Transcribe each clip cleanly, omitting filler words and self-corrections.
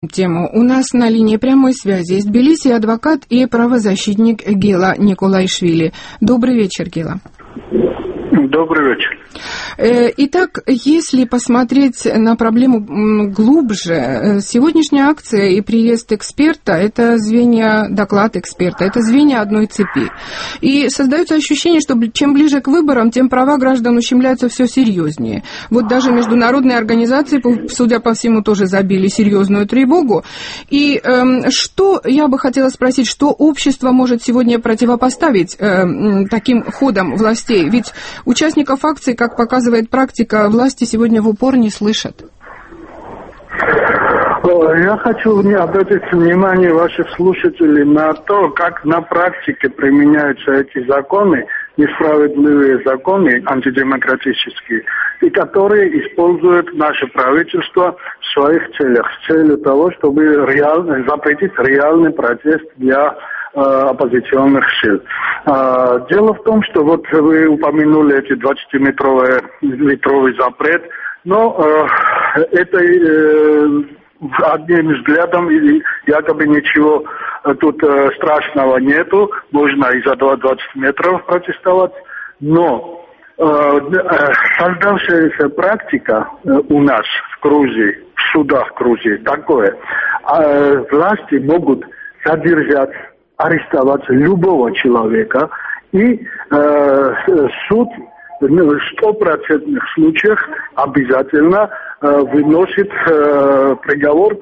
Тему. У нас на линии прямой связи из Тбилиси адвокат и правозащитник Гела Николайшвили. Добрый вечер, Гела. Добрый вечер. Итак, если посмотреть на проблему глубже, сегодняшняя акция и приезд эксперта – это звенья, доклад эксперта, это звенья одной цепи. И создается ощущение, что чем ближе к выборам, тем права граждан ущемляются все серьезнее. Вот даже международные организации, судя по всему, тоже забили серьезную тревогу. И что, я бы хотела спросить, что общество может сегодня противопоставить таким ходам властей? Ведь участников акции, как показывает практика, власти сегодня в упор не слышат. Я хочу обратить внимание ваших слушателей на то, как на практике применяются эти законы, несправедливые законы, антидемократические, и которые использует наше правительство в своих целях, с целью того, чтобы запретить реальный протест для оппозиционных сил. Дело в том, что вот вы упомянули эти 20-метровый запрет, но это одним взглядом якобы ничего тут страшного нету, можно и за 20 метров протестовать, но создавшаяся практика у нас в Грузии, в судах Грузии такое, власти могут задержать, арестовать любого человека, и суд в 100% случаях обязательно выносит приговор,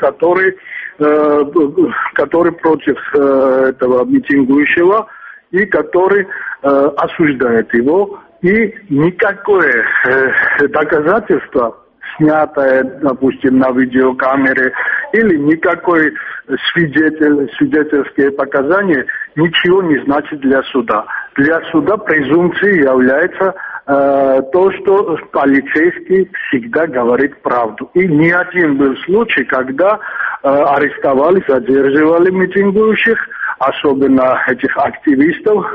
который против этого митингующего и который осуждает его, и никакое доказательство, снятое, допустим, на видеокамере, или никакой свидетельские показания ничего не значит для суда. Для суда презумпцией является то, что полицейский всегда говорит правду. И ни один был случай, когда арестовали, задерживали митингующих, особенно этих активистов,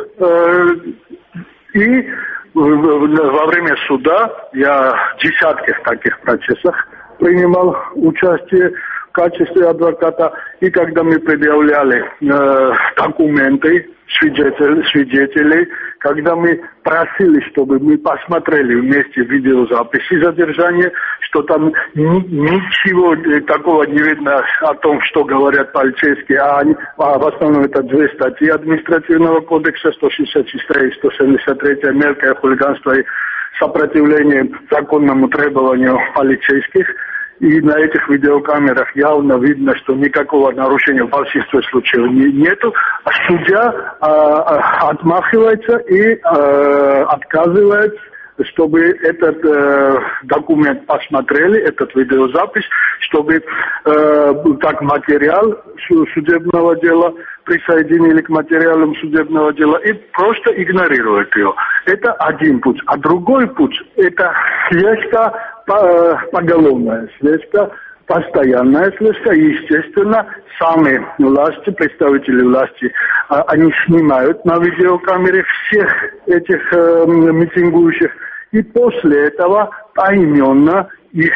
и во время суда я в десятках таких процессах принимал участие в качестве адвоката, и когда мы предъявляли документы свидетелей, когда мы просили, чтобы мы посмотрели вместе видеозаписи задержания, что там ничего такого не видно о том, что говорят полицейские, а в основном это две статьи административного кодекса, 164 и 173, мелкое хулиганство и сопротивление законному требованию полицейских. И на этих видеокамерах явно видно, что никакого нарушения в большинстве случаев нету. А судья отмахивается и отказывает, чтобы этот документ посмотрели, этот видеозапись, чтобы как материал судебного дела присоединили к материалам судебного дела и просто игнорируют ее. Это один путь. А другой путь – это слежка поголовная, слежка, постоянная слежка. Естественно, сами власти, представители власти, они снимают на видеокамере всех этих митингующих, и после этого поименно их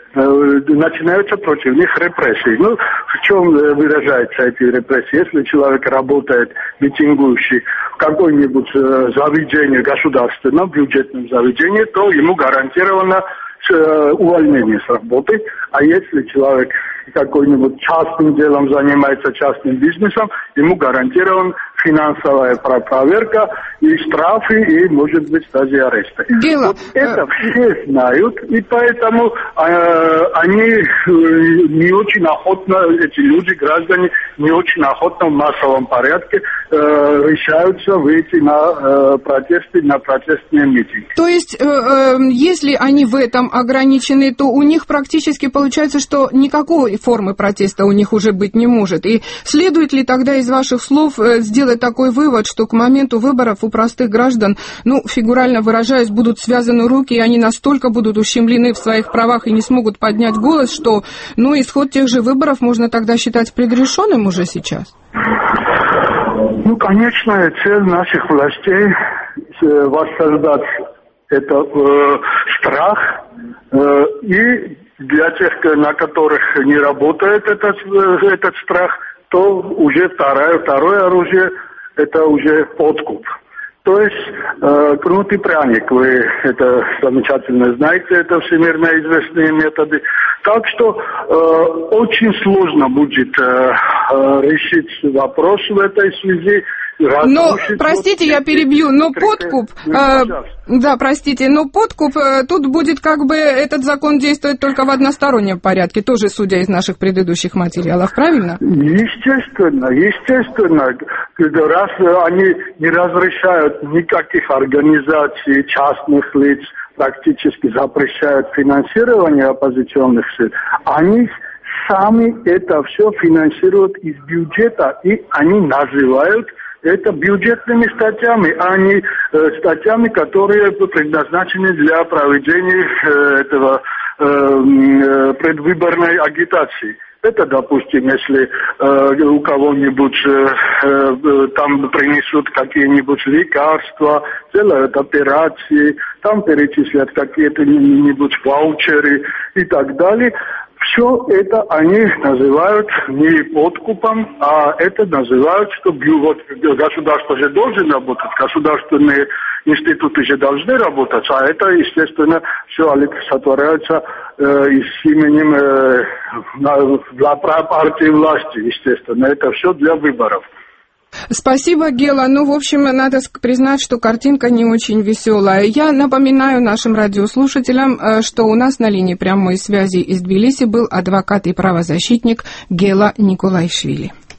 начинаются против них репрессии. Ну, в чем выражаются эти репрессии? Если человек работает, митингующий, в какой-нибудь заведении государственном, бюджетном заведении, то ему гарантировано увольнение с работы. А если человек какой-нибудь частным делом занимается, частным бизнесом, ему гарантирован финансовая проверка и штрафы, и, может быть, даже аресты. Вот это все знают, и поэтому они не очень охотно, эти люди, граждане, не очень охотно в массовом порядке решаются выйти на протесты, на протестные митинги. То есть, если они в этом ограничены, то у них практически получается, что никакой формы протеста у них уже быть не может. И следует ли тогда из ваших слов сделать такой вывод, что к моменту выборов у простых граждан, фигурально выражаясь, будут связаны руки, и они настолько будут ущемлены в своих правах и не смогут поднять голос, что, исход тех же выборов можно тогда считать предрешенным уже сейчас? Конечная цель наших властей воссоздать это страх и Для тех, на которых не работает этот страх, то уже второе оружие – это уже подкуп. То есть кнут и пряник, вы это замечательно знаете, это всемирно известные методы. Так что очень сложно будет решить вопрос в этой связи. Но, простите, я перебью, но подкуп, да, простите, но подкуп, тут будет как бы этот закон действует только в одностороннем порядке, тоже судя из наших предыдущих материалов, правильно? Естественно. Раз они не разрешают никаких организаций, частных лиц, практически запрещают финансирование оппозиционных сил, они сами это все финансируют из бюджета, и они называют это бюджетными статьями, а не статьями, которые предназначены для проведения этого предвыборной агитации. Это, допустим, если у кого-нибудь там принесут какие-нибудь лекарства, делают операции, там перечислят какие-то-нибудь ваучеры и так далее. Все это они называют не подкупом, а это называют, что вот, государство же должен работать, государственные институты же должны работать, а это, естественно, все олицетворяется с именем для партии власти, естественно, это все для выборов. Спасибо, Гела. Ну, в общем, надо признать, что картинка не очень веселая. Я напоминаю нашим радиослушателям, что у нас на линии прямой связи из Тбилиси был адвокат и правозащитник Гела Николайшвили.